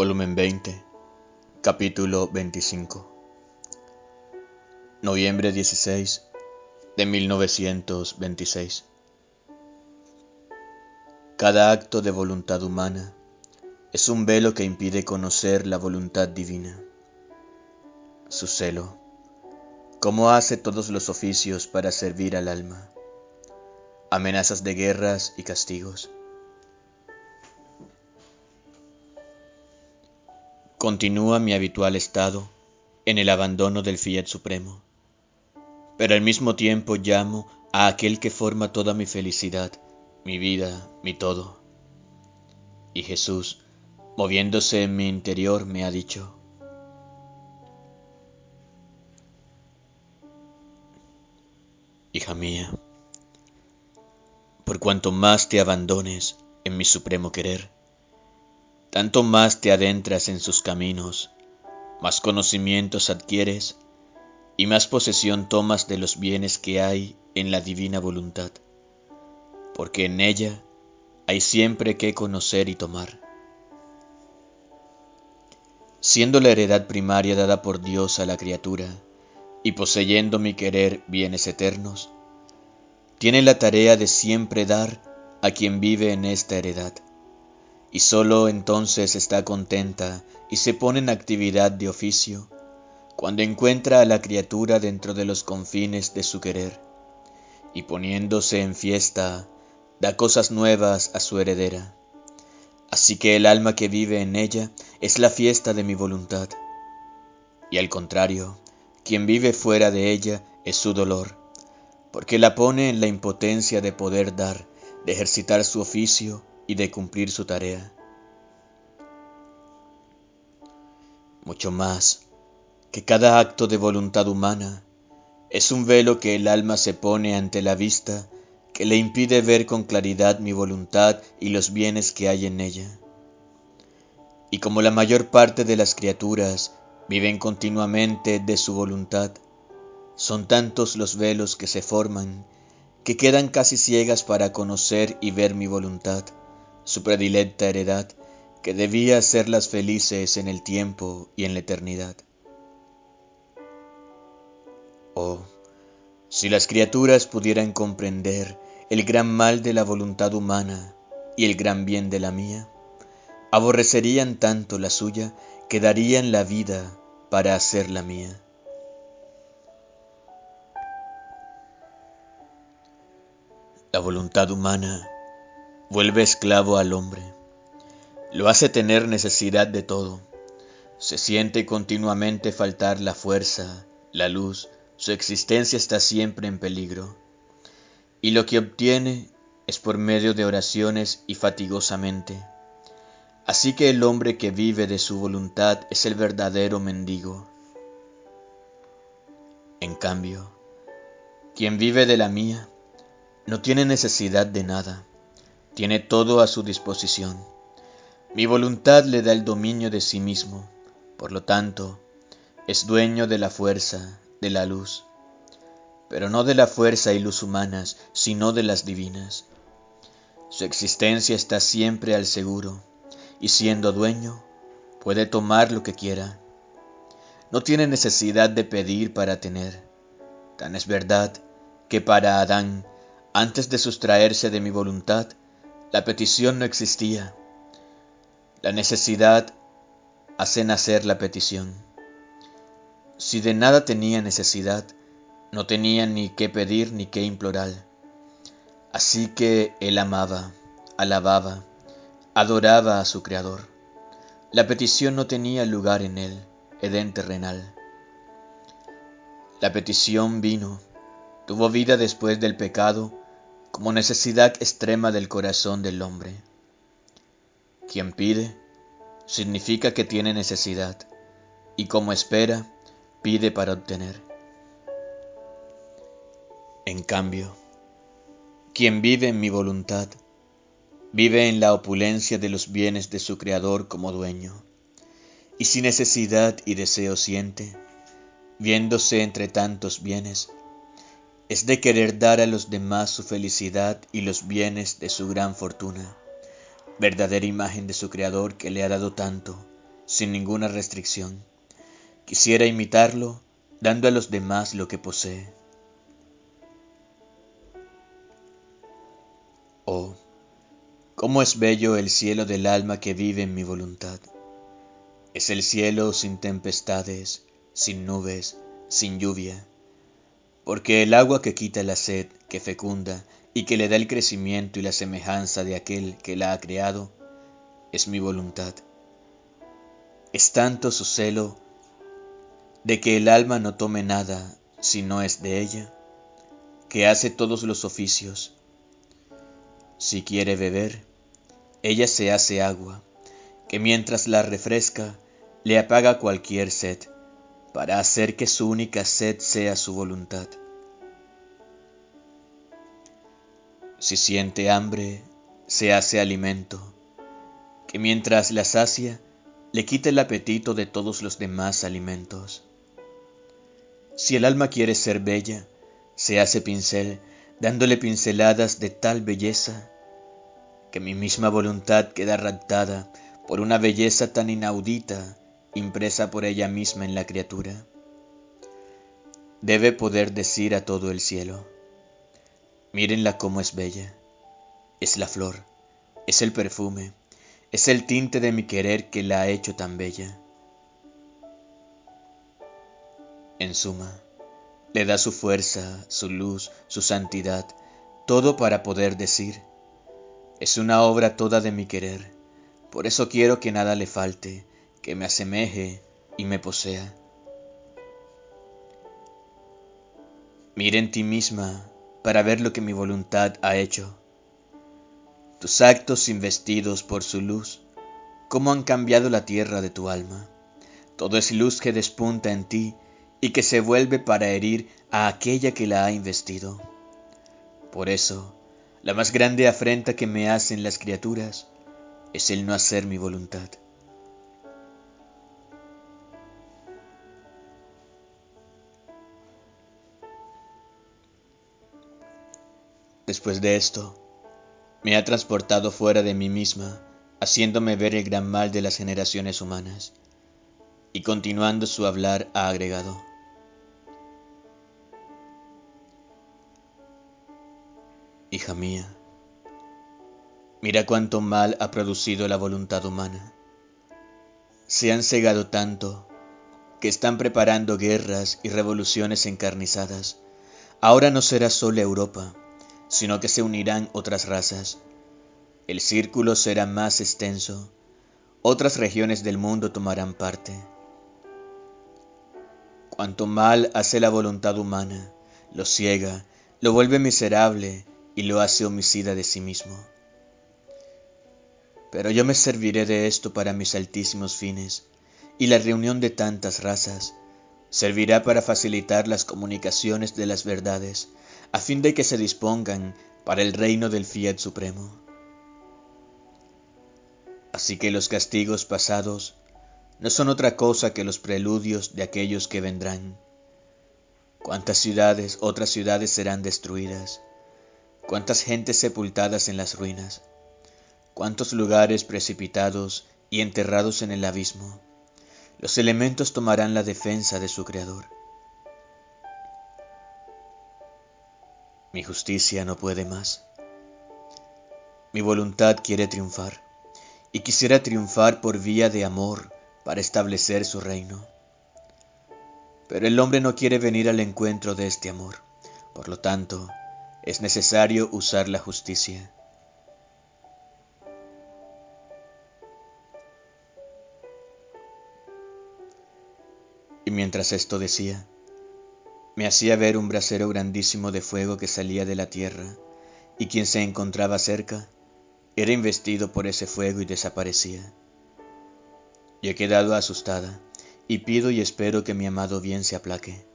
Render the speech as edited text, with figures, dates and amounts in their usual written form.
Volumen 20, capítulo 25. Noviembre 16 de 1926. Cada acto de voluntad humana es un velo que impide conocer la voluntad divina. Su celo, cómo hace todos los oficios para servir al alma, amenazas de guerras y castigos. Continúa mi habitual estado en el abandono del Fiat Supremo, pero al mismo tiempo llamo a aquel que forma toda mi felicidad, mi vida, mi todo. Y Jesús, moviéndose en mi interior, me ha dicho: hija mía, por cuanto más te abandones en mi supremo querer, tanto más te adentras en sus caminos, más conocimientos adquieres y más posesión tomas de los bienes que hay en la divina voluntad, porque en ella hay siempre que conocer y tomar. Siendo la heredad primaria dada por Dios a la criatura, y poseyendo mi querer bienes eternos, tiene la tarea de siempre dar a quien vive en esta heredad, y sólo entonces está contenta y se pone en actividad de oficio, cuando encuentra a la criatura dentro de los confines de su querer, y poniéndose en fiesta, da cosas nuevas a su heredera. Así que el alma que vive en ella es la fiesta de mi voluntad, y al contrario, quien vive fuera de ella es su dolor, porque la pone en la impotencia de poder dar, de ejercitar su oficio y de cumplir su tarea. Mucho más que cada acto de voluntad humana, es un velo que el alma se pone ante la vista que le impide ver con claridad mi voluntad y los bienes que hay en ella. Y como la mayor parte de las criaturas viven continuamente de su voluntad, son tantos los velos que se forman que quedan casi ciegas para conocer y ver mi voluntad, su predilecta heredad, que debía hacerlas felices en el tiempo y en la eternidad. Oh, si las criaturas pudieran comprender el gran mal de la voluntad humana y el gran bien de la mía, aborrecerían tanto la suya que darían la vida para hacer la mía. La voluntad humana vuelve esclavo al hombre, lo hace tener necesidad de todo, se siente continuamente faltar la fuerza, la luz, su existencia está siempre en peligro, y lo que obtiene es por medio de oraciones y fatigosamente. Así que el hombre que vive de su voluntad es el verdadero mendigo. En cambio, quien vive de la mía no tiene necesidad de nada, tiene todo a su disposición. Mi voluntad le da el dominio de sí mismo, por lo tanto, es dueño de la fuerza, de la luz, pero no de la fuerza y luz humanas, sino de las divinas. Su existencia está siempre al seguro, y siendo dueño, puede tomar lo que quiera. No tiene necesidad de pedir para tener. Tan es verdad que para Adán, antes de sustraerse de mi voluntad, la petición no existía. La necesidad hace nacer la petición. Si de nada tenía necesidad, no tenía ni qué pedir ni qué implorar. Así que él amaba, alababa, adoraba a su Creador. La petición no tenía lugar en él, Edén terrenal. La petición vino, tuvo vida después del pecado, como necesidad extrema del corazón del hombre. Quien pide, significa que tiene necesidad, y como espera, pide para obtener. En cambio, quien vive en mi voluntad, vive en la opulencia de los bienes de su Creador como dueño, y si necesidad y deseo siente, viéndose entre tantos bienes, es de querer dar a los demás su felicidad y los bienes de su gran fortuna, verdadera imagen de su Creador que le ha dado tanto, sin ninguna restricción. Quisiera imitarlo, dando a los demás lo que posee. Oh, cómo es bello el cielo del alma que vive en mi voluntad. Es el cielo sin tempestades, sin nubes, sin lluvia, porque el agua que quita la sed, que fecunda y que le da el crecimiento y la semejanza de aquel que la ha creado, es mi voluntad. Es tanto su celo de que el alma no tome nada si no es de ella, que hace todos los oficios. Si quiere beber, ella se hace agua, que mientras la refresca, le apaga cualquier sed, para hacer que su única sed sea su voluntad. Si siente hambre, se hace alimento, que mientras la sacia, le quita el apetito de todos los demás alimentos. Si el alma quiere ser bella, se hace pincel, dándole pinceladas de tal belleza, que mi misma voluntad queda raptada por una belleza tan inaudita, impresa por ella misma en la criatura. Debe poder decir a todo el cielo: mírenla cómo es bella, es la flor, es el perfume, es el tinte de mi querer que la ha hecho tan bella. En suma, le da su fuerza, su luz, su santidad, todo para poder decir: es una obra toda de mi querer, por eso quiero que nada le falte, que me asemeje y me posea. Mira en ti misma para ver lo que mi voluntad ha hecho. Tus actos investidos por su luz, cómo han cambiado la tierra de tu alma. Todo es luz que despunta en ti y que se vuelve para herir a aquella que la ha investido. Por eso, la más grande afrenta que me hacen las criaturas es el no hacer mi voluntad. Después de esto, me ha transportado fuera de mí misma, haciéndome ver el gran mal de las generaciones humanas, y continuando su hablar ha agregado: hija mía, mira cuánto mal ha producido la voluntad humana. Se han cegado tanto que están preparando guerras y revoluciones encarnizadas. Ahora no será sola Europa, sino que se unirán otras razas. El círculo será más extenso, otras regiones del mundo tomarán parte. Cuanto mal hace la voluntad humana, lo ciega, lo vuelve miserable y lo hace homicida de sí mismo. Pero yo me serviré de esto para mis altísimos fines, y la reunión de tantas razas servirá para facilitar las comunicaciones de las verdades, a fin de que se dispongan para el reino del Fiat Supremo. Así que los castigos pasados no son otra cosa que los preludios de aquellos que vendrán. Cuántas ciudades, otras ciudades serán destruidas, cuántas gentes sepultadas en las ruinas, cuántos lugares precipitados y enterrados en el abismo. Los elementos tomarán la defensa de su creador. Mi justicia no puede más. Mi voluntad quiere triunfar, y quisiera triunfar por vía de amor para establecer su reino. Pero el hombre no quiere venir al encuentro de este amor. Por lo tanto, es necesario usar la justicia. Y mientras esto decía, me hacía ver un brasero grandísimo de fuego que salía de la tierra, y quien se encontraba cerca era investido por ese fuego y desaparecía. Yo he quedado asustada, y pido y espero que mi amado bien se aplaque.